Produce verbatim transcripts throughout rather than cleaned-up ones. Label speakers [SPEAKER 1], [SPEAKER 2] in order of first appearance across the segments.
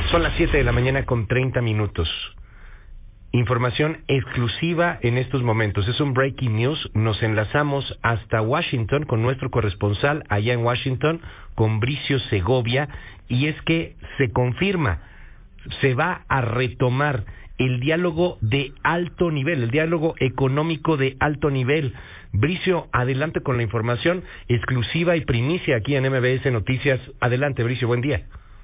[SPEAKER 1] Son las siete de la mañana con treinta minutos. Información exclusiva en estos momentos. Es un breaking news. Nos enlazamos hasta Washington con nuestro corresponsal allá en Washington, con Bricio Segovia, y es que se confirma, se va a retomar el diálogo de alto nivel, el diálogo económico de alto nivel. Bricio, adelante con la información exclusiva y primicia aquí en M B S Noticias. Adelante, Bricio, buen día.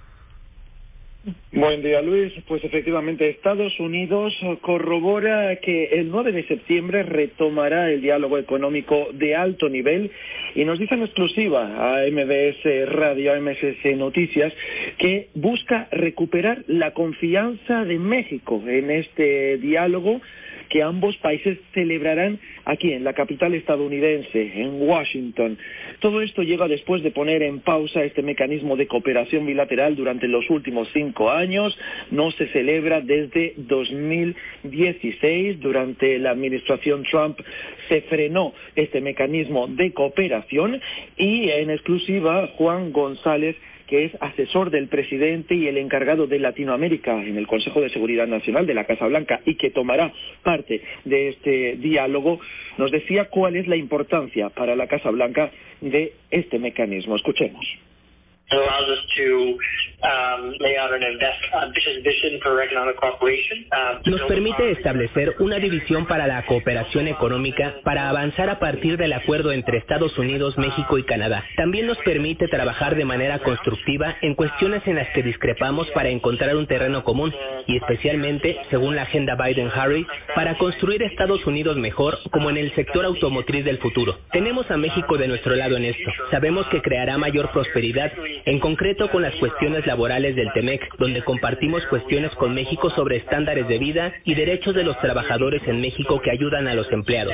[SPEAKER 2] Buen día, Luis. Pues efectivamente, Estados Unidos corrobora que el nueve de septiembre retomará el diálogo económico de alto nivel y nos dice en exclusiva a M B S Radio, a M B S Noticias, que busca recuperar la confianza de México en este diálogo que ambos países celebrarán aquí en la capital estadounidense, en Washington. Todo esto llega después de poner en pausa este mecanismo de cooperación bilateral durante los últimos cinco años. No se celebra desde dos mil dieciséis. Durante la administración Trump se frenó este mecanismo de cooperación y en exclusiva Juan González, que es asesor del presidente y el encargado de Latinoamérica en el Consejo de Seguridad Nacional de la Casa Blanca y que tomará parte de este diálogo, nos decía cuál es la importancia para la Casa Blanca de este mecanismo. Escuchemos.
[SPEAKER 3] It allows us to um, lay out an ambitious vision for economic cooperation. Um,
[SPEAKER 4] Nos permite establecer una división para la cooperación económica para avanzar a partir del acuerdo entre Estados Unidos, México y Canadá. También nos permite trabajar de manera constructiva en cuestiones en las que discrepamos para encontrar un terreno común y especialmente, según la agenda Biden-Harris, para construir Estados Unidos mejor como en el sector automotriz del futuro. Tenemos a México de nuestro lado en esto. Sabemos que creará mayor prosperidad, en concreto con las cuestiones laborales del TEMEC, donde compartimos cuestiones con México sobre estándares de vida y derechos de los trabajadores en México que ayudan a los empleados.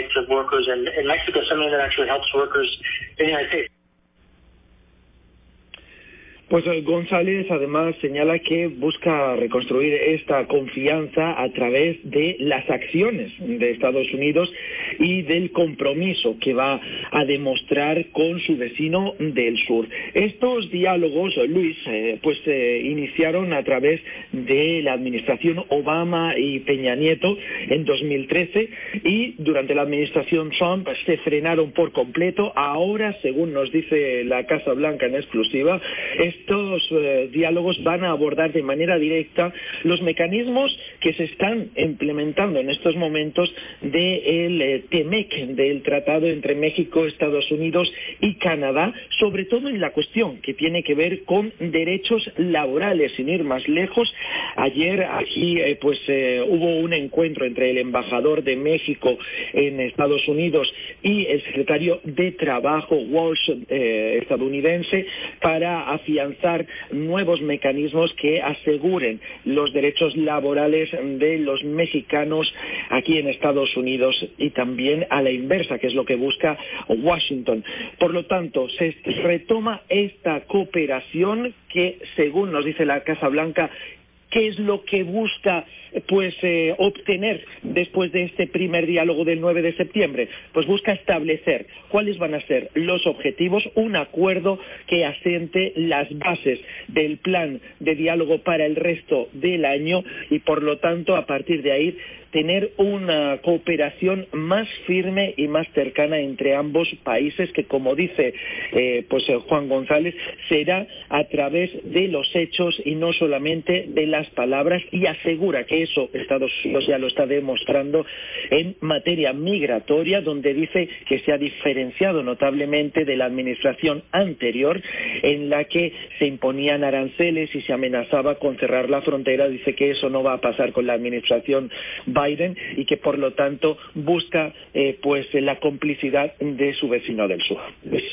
[SPEAKER 2] Pues González además señala que busca reconstruir esta confianza a través de las acciones de Estados Unidos y del compromiso que va a demostrar con su vecino del sur. Estos diálogos, Luis, eh, pues se eh, iniciaron a través de la administración Obama y Peña Nieto en dos mil trece y durante la administración Trump se frenaron por completo. Ahora, según nos dice la Casa Blanca en exclusiva, estos eh, diálogos van a abordar de manera directa los mecanismos que se están implementando en estos momentos del eh, TEMEC, del tratado entre México, Estados Unidos y Canadá, sobre todo en la cuestión que tiene que ver con derechos laborales. Sin ir más lejos, ayer aquí eh, pues eh, hubo un encuentro entre el embajador de México en Estados Unidos y el secretario de Trabajo Walsh eh, estadounidense para afianzar nuevos mecanismos que aseguren los derechos laborales de los mexicanos aquí en Estados Unidos y también a la inversa, que es lo que busca Washington. Por lo tanto, se retoma esta cooperación que, según nos dice la Casa Blanca, ¿qué es lo que busca pues eh, obtener después de este primer diálogo del nueve de septiembre? Pues busca establecer cuáles van a ser los objetivos, un acuerdo que asiente las bases del plan de diálogo para el resto del año y, por lo tanto, a partir de ahí tener una cooperación más firme y más cercana entre ambos países que, como dice eh, pues eh, Juan González, será a través de los hechos y no solamente de las palabras, y asegura que eso Estados Unidos ya lo está demostrando en materia migratoria, donde dice que se ha diferenciado notablemente de la administración anterior en la que se imponían aranceles y se amenazaba con cerrar la frontera. Dice que eso no va a pasar con la administración Biden y que, por lo tanto, busca eh, pues la complicidad de su vecino del sur.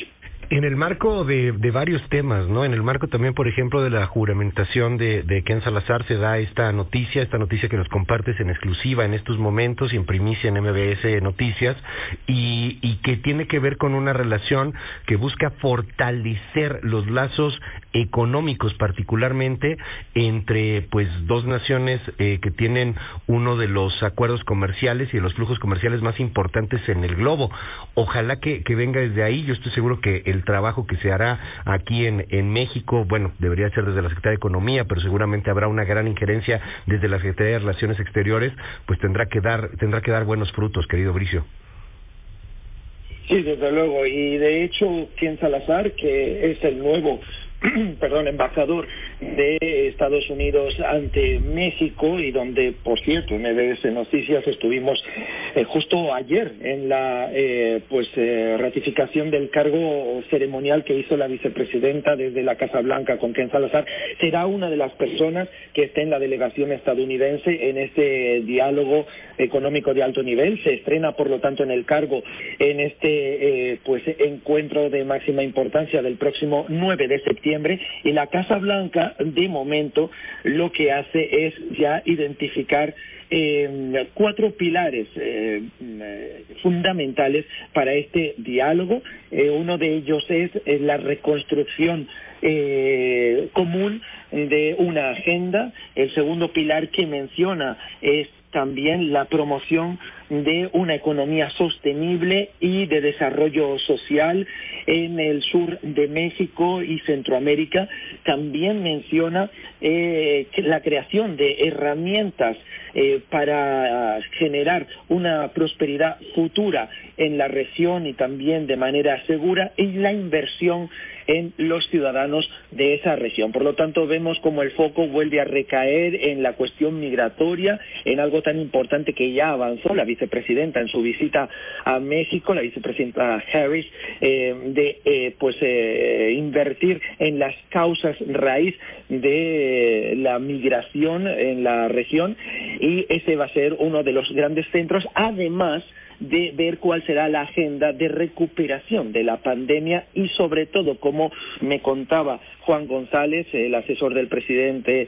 [SPEAKER 1] En el marco de, de varios temas, ¿no? En el marco también, por ejemplo, de la juramentación de, de Ken Salazar, se da esta noticia, esta noticia que nos compartes en exclusiva en estos momentos y en primicia en M B S Noticias, y, y que tiene que ver con una relación que busca fortalecer los lazos económicos, particularmente entre pues dos naciones eh, que tienen uno de los acuerdos comerciales y de los flujos comerciales más importantes en el globo. Ojalá que, que venga desde ahí. Yo estoy seguro que el el trabajo que se hará aquí en, en México, bueno, debería ser desde la Secretaría de Economía, pero seguramente habrá una gran injerencia desde la Secretaría de Relaciones Exteriores, pues tendrá que dar, tendrá que dar buenos frutos, querido Bricio.
[SPEAKER 2] Sí, desde luego, y de hecho, Ken Salazar, que es el nuevo perdón, embajador de Estados Unidos ante México, y donde, por cierto, en M B S Noticias estuvimos eh, justo ayer en la eh, pues eh, ratificación del cargo ceremonial que hizo la vicepresidenta desde la Casa Blanca con Ken Salazar. Será una de las personas que esté en la delegación estadounidense en este diálogo económico de alto nivel. Se estrena, por lo tanto, en el cargo en este eh, pues encuentro de máxima importancia del próximo nueve de septiembre. Y la Casa Blanca, de momento, lo que hace es ya identificar eh, cuatro pilares eh, fundamentales para este diálogo. Eh, uno de ellos es, es la reconstrucción eh, común de una agenda. El segundo pilar que menciona es también la promoción de una economía sostenible y de desarrollo social en el sur de México y Centroamérica. También menciona eh, la creación de herramientas eh, para generar una prosperidad futura en la región y también de manera segura, y la inversión en los ciudadanos de esa región. Por lo tanto, vemos como el foco vuelve a recaer en la cuestión migratoria, en algo tan importante que ya avanzó la vicepresidenta en su visita a México, la vicepresidenta Harris, eh, de eh, pues eh, invertir en las causas raíz de la migración en la región, y ese va a ser uno de los grandes centros, además de ver cuál será la agenda de recuperación de la pandemia y, sobre todo, como me contaba Juan González, el asesor del presidente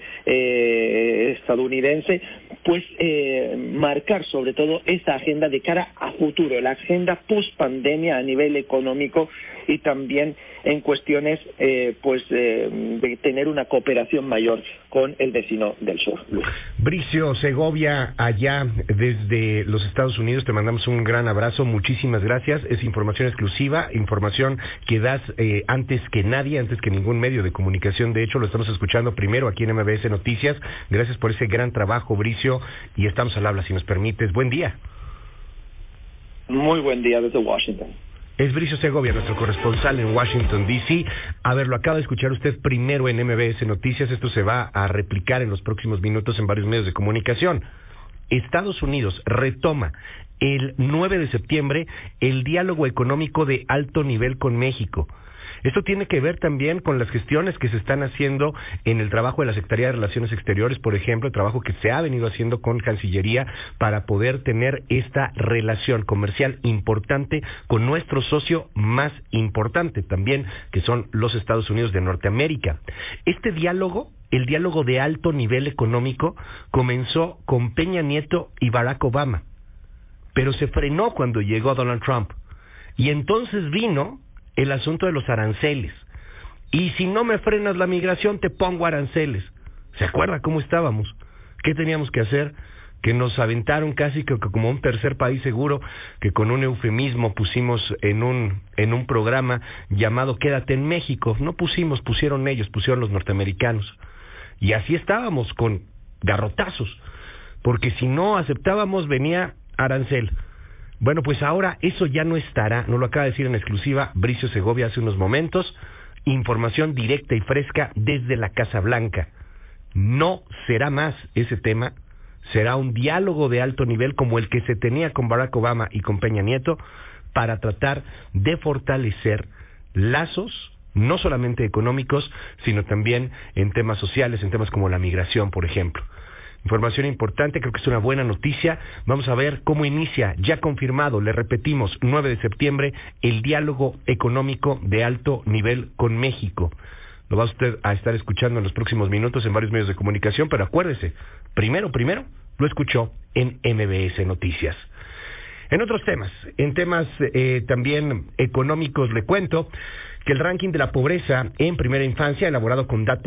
[SPEAKER 2] eh, estadounidense, pues eh, marcar sobre todo esta agenda de cara a futuro, la agenda post-pandemia a nivel económico y también en cuestiones eh, pues eh, de tener una cooperación mayor con el vecino del sur.
[SPEAKER 1] Bricio Segovia, allá desde los Estados Unidos, te mandamos un gran abrazo, muchísimas gracias. Es información exclusiva, información que das eh, antes que nadie, antes que ningún medio de comunicación. De hecho, lo estamos escuchando primero aquí en M B S Noticias. Gracias por ese gran trabajo, Bricio, y estamos al habla, si nos permites. Buen día.
[SPEAKER 2] Muy buen día desde Washington.
[SPEAKER 1] Es Bricio Segovia, nuestro corresponsal en Washington, D C A ver, lo acaba de escuchar usted primero en M B S Noticias. Esto se va a replicar en los próximos minutos en varios medios de comunicación. Estados Unidos retoma el nueve de septiembre el diálogo económico de alto nivel con México. Esto tiene que ver también con las gestiones que se están haciendo en el trabajo de la Secretaría de Relaciones Exteriores, por ejemplo, el trabajo que se ha venido haciendo con Cancillería para poder tener esta relación comercial importante con nuestro socio más importante también, que son los Estados Unidos de Norteamérica. Este diálogo, el diálogo de alto nivel económico, comenzó con Peña Nieto y Barack Obama, pero se frenó cuando llegó Donald Trump. Y entonces vino el asunto de los aranceles. Y si no me frenas la migración, te pongo aranceles. ¿Se acuerda cómo estábamos? ¿Qué teníamos que hacer? Que nos aventaron casi que como un tercer país seguro, que con un eufemismo pusimos en un en un programa llamado Quédate en México. No pusimos, pusieron ellos, pusieron los norteamericanos. Y así estábamos, con garrotazos, porque si no aceptábamos venía arancel. Bueno, pues ahora eso ya no estará, nos lo acaba de decir en exclusiva Bricio Segovia hace unos momentos, información directa y fresca desde la Casa Blanca. No será más ese tema, será un diálogo de alto nivel como el que se tenía con Barack Obama y con Peña Nieto para tratar de fortalecer lazos, no solamente económicos, sino también en temas sociales, en temas como la migración, por ejemplo. Información importante, creo que es una buena noticia. Vamos a ver cómo inicia, ya confirmado, le repetimos, nueve de septiembre, el diálogo económico de alto nivel con México. Lo va usted a estar escuchando en los próximos minutos en varios medios de comunicación, pero acuérdese, primero, primero, lo escuchó en M B S Noticias. En otros temas, en temas eh, también económicos, le cuento que el ranking de la pobreza en primera infancia, elaborado con datos